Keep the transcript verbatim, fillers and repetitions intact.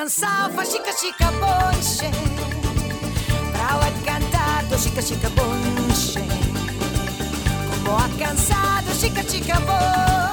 canção faz chica chica bonche. Para de cantar do chica chica bonche. Como a cansado chica chica bonche.